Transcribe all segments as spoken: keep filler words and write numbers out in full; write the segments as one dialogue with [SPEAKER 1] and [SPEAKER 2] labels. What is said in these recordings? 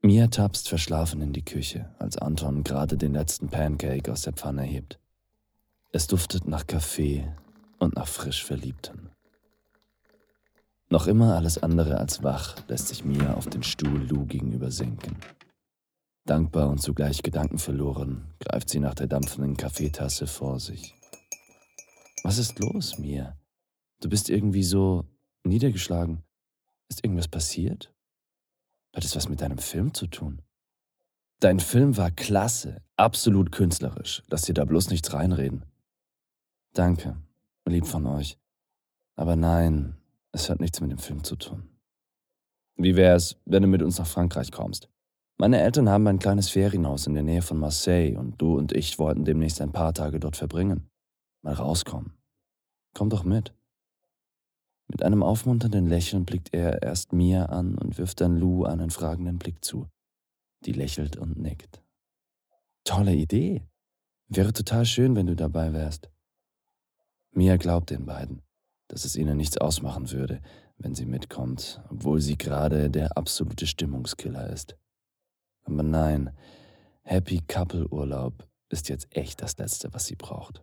[SPEAKER 1] Mia tapst verschlafen in die Küche, als Anton gerade den letzten Pancake aus der Pfanne hebt. Es duftet nach Kaffee und nach frisch Verliebten. Noch immer alles andere als wach lässt sich Mia auf den Stuhl Lou gegenüber sinken. Dankbar und zugleich gedankenverloren greift sie nach der dampfenden Kaffeetasse vor sich. Was ist los, Mia? Du bist irgendwie so niedergeschlagen. Ist irgendwas passiert? Hat es was mit deinem Film zu tun? Dein Film war klasse, absolut künstlerisch. Lass dir da bloß nichts reinreden. Danke, lieb von euch. Aber nein, es hat nichts mit dem Film zu tun. Wie wär's, wenn du mit uns nach Frankreich kommst? Meine Eltern haben ein kleines Ferienhaus in der Nähe von Marseille und du und ich wollten demnächst ein paar Tage dort verbringen. Mal rauskommen. Komm doch mit. Mit einem aufmunternden Lächeln blickt er erst Mia an und wirft dann Lou einen fragenden Blick zu. Die lächelt und nickt. Tolle Idee. Wäre total schön, wenn du dabei wärst. Mia glaubt den beiden, dass es ihnen nichts ausmachen würde, wenn sie mitkommt, obwohl sie gerade der absolute Stimmungskiller ist. Aber nein, Happy Couple Urlaub ist jetzt echt das Letzte, was sie braucht.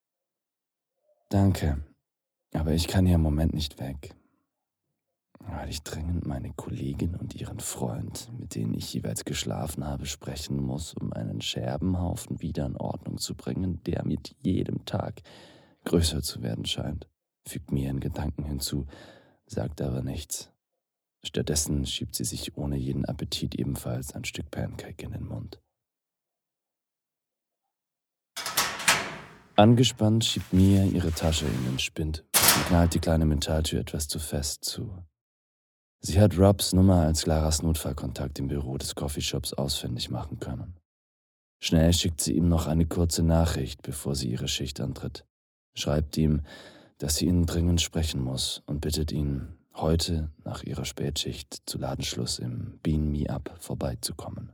[SPEAKER 1] Danke, aber ich kann hier im Moment nicht weg, weil ich dringend meine Kollegin und ihren Freund, mit denen ich jeweils geschlafen habe, sprechen muss, um einen Scherbenhaufen wieder in Ordnung zu bringen, der mit jedem Tag größer zu werden scheint, fügt mir in Gedanken hinzu, sagt aber nichts. Stattdessen schiebt sie sich ohne jeden Appetit ebenfalls ein Stück Pancake in den Mund. Angespannt schiebt Mia ihre Tasche in den Spind und knallt die kleine Metalltür etwas zu fest zu. Sie hat Robs Nummer als Claras Notfallkontakt im Büro des Coffeeshops ausfindig machen können. Schnell schickt sie ihm noch eine kurze Nachricht, bevor sie ihre Schicht antritt. Schreibt ihm, dass sie ihn dringend sprechen muss und bittet ihn, heute nach ihrer Spätschicht zu Ladenschluss im Bean Me Up vorbeizukommen.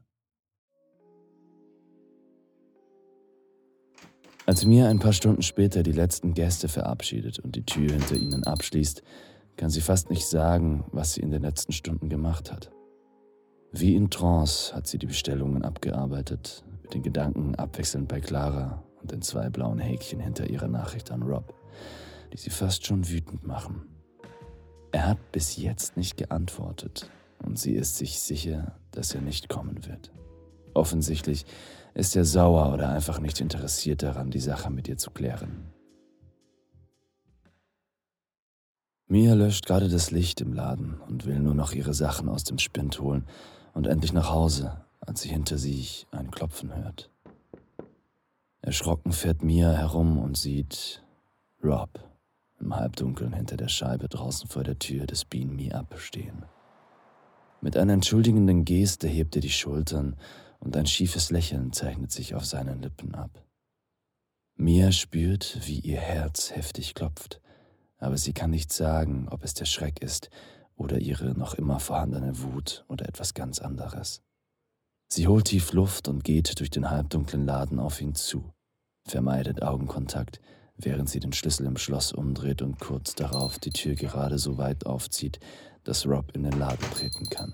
[SPEAKER 1] Als Mia ein paar Stunden später die letzten Gäste verabschiedet und die Tür hinter ihnen abschließt, kann sie fast nicht sagen, was sie in den letzten Stunden gemacht hat. Wie in Trance hat sie die Bestellungen abgearbeitet, mit den Gedanken abwechselnd bei Clara und den zwei blauen Häkchen hinter ihrer Nachricht an Rob, die sie fast schon wütend machen. Er hat bis jetzt nicht geantwortet und sie ist sich sicher, dass er nicht kommen wird. Offensichtlich ist er sauer oder einfach nicht interessiert daran, die Sache mit ihr zu klären. Mia löscht gerade das Licht im Laden und will nur noch ihre Sachen aus dem Spind holen und endlich nach Hause, als sie hinter sich ein Klopfen hört. Erschrocken fährt Mia herum und sieht Rob im Halbdunkeln hinter der Scheibe draußen vor der Tür des Bean Me Up stehen. Mit einer entschuldigenden Geste hebt er die Schultern und ein schiefes Lächeln zeichnet sich auf seinen Lippen ab. Mia spürt, wie ihr Herz heftig klopft, aber sie kann nicht sagen, ob es der Schreck ist oder ihre noch immer vorhandene Wut oder etwas ganz anderes. Sie holt tief Luft und geht durch den halbdunklen Laden auf ihn zu, vermeidet Augenkontakt, während sie den Schlüssel im Schloss umdreht und kurz darauf die Tür gerade so weit aufzieht, dass Rob in den Laden treten kann.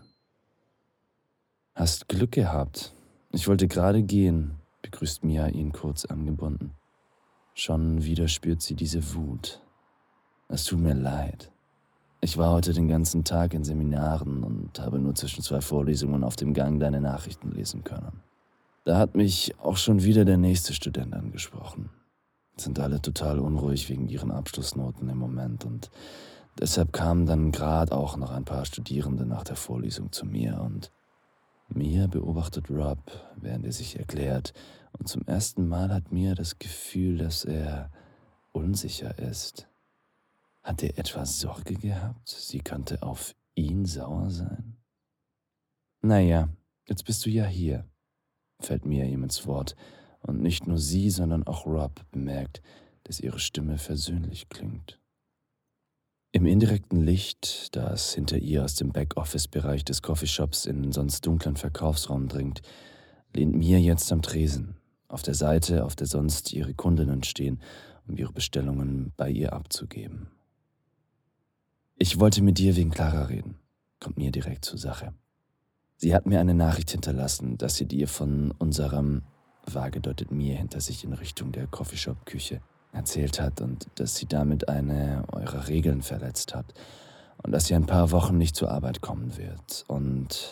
[SPEAKER 1] »Hast Glück gehabt. Ich wollte gerade gehen«, begrüßt Mia ihn kurz angebunden. Schon wieder spürt sie diese Wut. »Es tut mir leid. Ich war heute den ganzen Tag in Seminaren und habe nur zwischen zwei Vorlesungen auf dem Gang deine Nachrichten lesen können. Da hat mich auch schon wieder der nächste Student angesprochen. Sind alle total unruhig wegen ihren Abschlussnoten im Moment und deshalb kamen dann gerade auch noch ein paar Studierende nach der Vorlesung zu mir und Mia beobachtet Rob, während er sich erklärt, und zum ersten Mal hat Mia das Gefühl, dass er unsicher ist. Hat er etwa Sorge gehabt, sie könnte auf ihn sauer sein? Naja, jetzt bist du ja hier, fällt Mia ihm ins Wort, und nicht nur sie, sondern auch Rob bemerkt, dass ihre Stimme versöhnlich klingt. Im indirekten Licht, das hinter ihr aus dem Backoffice-Bereich des Coffeeshops in den sonst dunklen Verkaufsraum dringt, lehnt Mia jetzt am Tresen, auf der Seite, auf der sonst ihre Kundinnen stehen, um ihre Bestellungen bei ihr abzugeben. »Ich wollte mit dir wegen Clara reden«, kommt Mia direkt zur Sache. Sie hat mir eine Nachricht hinterlassen, dass sie dir von unserem, vage deutet Mia hinter sich in Richtung der Coffeeshop-Küche, erzählt hat und dass sie damit eine eurer Regeln verletzt hat und dass sie ein paar Wochen nicht zur Arbeit kommen wird. Und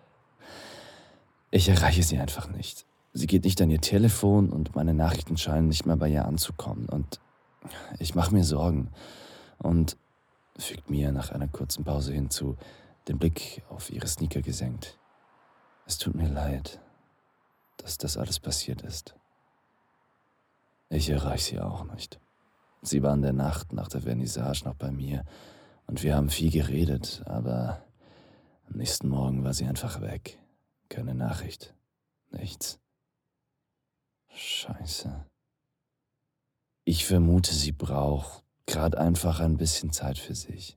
[SPEAKER 1] ich erreiche sie einfach nicht. Sie geht nicht an ihr Telefon und meine Nachrichten scheinen nicht mehr bei ihr anzukommen. Und ich mache mir Sorgen. Und fügt Mia nach einer kurzen Pause hinzu, den Blick auf ihre Sneaker gesenkt. Es tut mir leid, dass das alles passiert ist. Ich erreiche sie auch nicht. Sie war in der Nacht nach der Vernissage noch bei mir und wir haben viel geredet, aber am nächsten Morgen war sie einfach weg. Keine Nachricht. Nichts. Scheiße. Ich vermute, sie braucht gerade einfach ein bisschen Zeit für sich.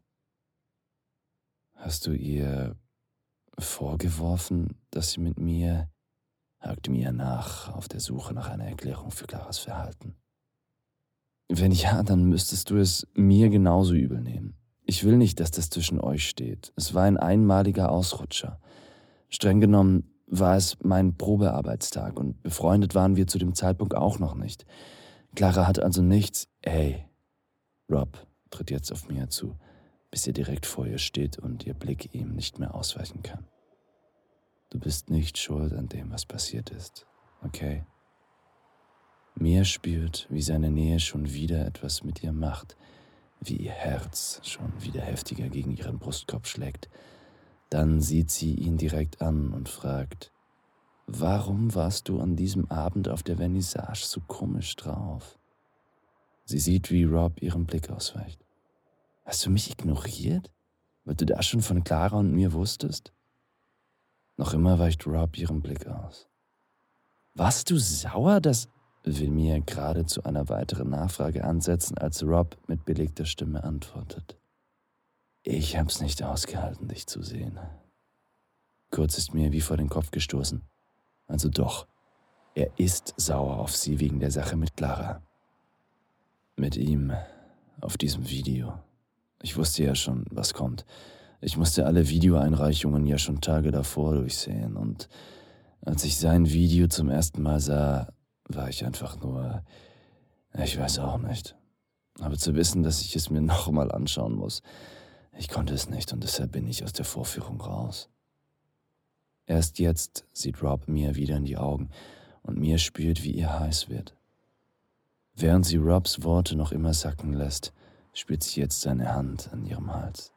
[SPEAKER 1] Hast du ihr vorgeworfen, dass sie mit mir, hakte Mia nach, auf der Suche nach einer Erklärung für Claras Verhalten. Wenn ja, dann müsstest du es mir genauso übel nehmen. Ich will nicht, dass das zwischen euch steht. Es war ein einmaliger Ausrutscher. Streng genommen war es mein Probearbeitstag und befreundet waren wir zu dem Zeitpunkt auch noch nicht. Clara hat also nichts. Ey, Rob tritt jetzt auf Mia zu, bis er direkt vor ihr steht und ihr Blick ihm nicht mehr ausweichen kann. Du bist nicht schuld an dem, was passiert ist, okay? Mia spürt, wie seine Nähe schon wieder etwas mit ihr macht, wie ihr Herz schon wieder heftiger gegen ihren Brustkorb schlägt. Dann sieht sie ihn direkt an und fragt, warum warst du an diesem Abend auf der Vernissage so komisch drauf? Sie sieht, wie Rob ihren Blick ausweicht. Hast du mich ignoriert, weil du das schon von Clara und mir wusstest? Noch immer weicht Rob ihren Blick aus. Warst du sauer, dass... will Mia gerade zu einer weiteren Nachfrage ansetzen, als Rob mit belegter Stimme antwortet. Ich hab's nicht ausgehalten, dich zu sehen. Kurz ist mir wie vor den Kopf gestoßen. Also doch, er ist sauer auf sie wegen der Sache mit Clara. Mit ihm auf diesem Video. Ich wusste ja schon, was kommt. Ich musste alle Videoeinreichungen ja schon Tage davor durchsehen und als ich sein Video zum ersten Mal sah, war ich einfach nur, ich weiß auch nicht. Aber zu wissen, dass ich es mir nochmal anschauen muss, ich konnte es nicht und deshalb bin ich aus der Vorführung raus. Erst jetzt sieht Rob Mia wieder in die Augen und Mia spürt, wie ihr heiß wird. Während sie Robs Worte noch immer sacken lässt, spürt sie jetzt seine Hand an ihrem Hals.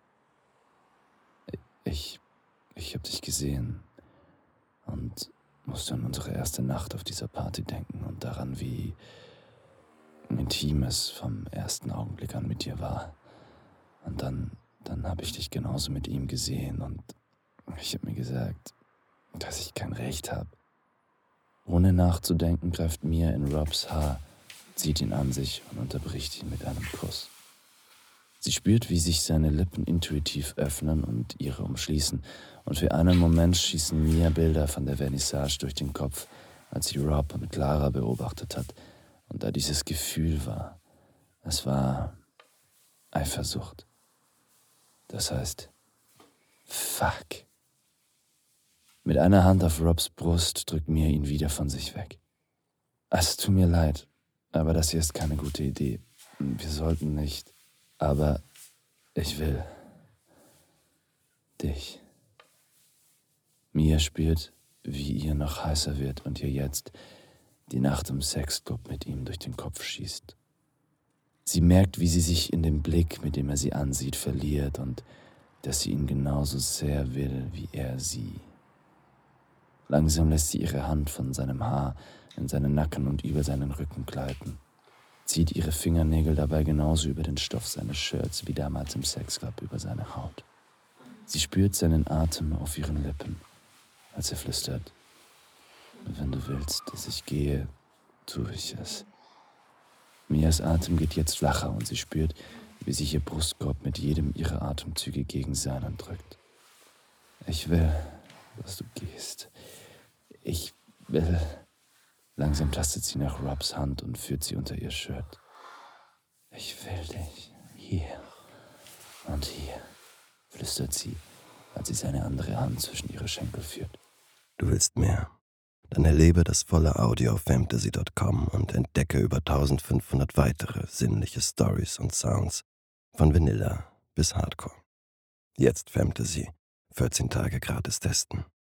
[SPEAKER 1] Ich, ich hab dich gesehen und musste an unsere erste Nacht auf dieser Party denken und daran, wie intim es vom ersten Augenblick an mit dir war. Und dann, dann habe ich dich genauso mit ihm gesehen und ich habe mir gesagt, dass ich kein Recht habe. Ohne nachzudenken greift Mia in Robs Haar, zieht ihn an sich und unterbricht ihn mit einem Kuss. Sie spürt, wie sich seine Lippen intuitiv öffnen und ihre umschließen, und für einen Moment schießen Mia Bilder von der Vernissage durch den Kopf, als sie Rob und Clara beobachtet hat, und da dieses Gefühl war, es war Eifersucht. Das heißt, fuck. Mit einer Hand auf Robs Brust drückt Mia ihn wieder von sich weg. Es tut mir leid, aber das hier ist keine gute Idee. Wir sollten nicht... Aber ich will dich. Mia spürt, wie ihr noch heißer wird und ihr jetzt die Nacht im Sexclub mit ihm durch den Kopf schießt. Sie merkt, wie sie sich in dem Blick, mit dem er sie ansieht, verliert und dass sie ihn genauso sehr will wie er sie. Langsam lässt sie ihre Hand von seinem Haar in seinen Nacken und über seinen Rücken gleiten. Zieht ihre Fingernägel dabei genauso über den Stoff seines Shirts wie damals im Sexclub über seine Haut. Sie spürt seinen Atem auf ihren Lippen, als er flüstert, wenn du willst, dass ich gehe, tue ich es. Mias Atem geht jetzt flacher und sie spürt, wie sich ihr Brustkorb mit jedem ihrer Atemzüge gegen seinen drückt. Ich will, dass du gehst. Ich will... Langsam tastet sie nach Robs Hand und führt sie unter ihr Shirt. Ich will dich hier und hier, flüstert sie, als sie seine andere Hand zwischen ihre Schenkel führt.
[SPEAKER 2] Du willst mehr? Dann erlebe das volle Audio auf fantasy Punkt com und entdecke über eintausendfünfhundert weitere sinnliche Stories und Sounds, von Vanilla bis Hardcore. Jetzt Fantasy, vierzehn Tage gratis testen.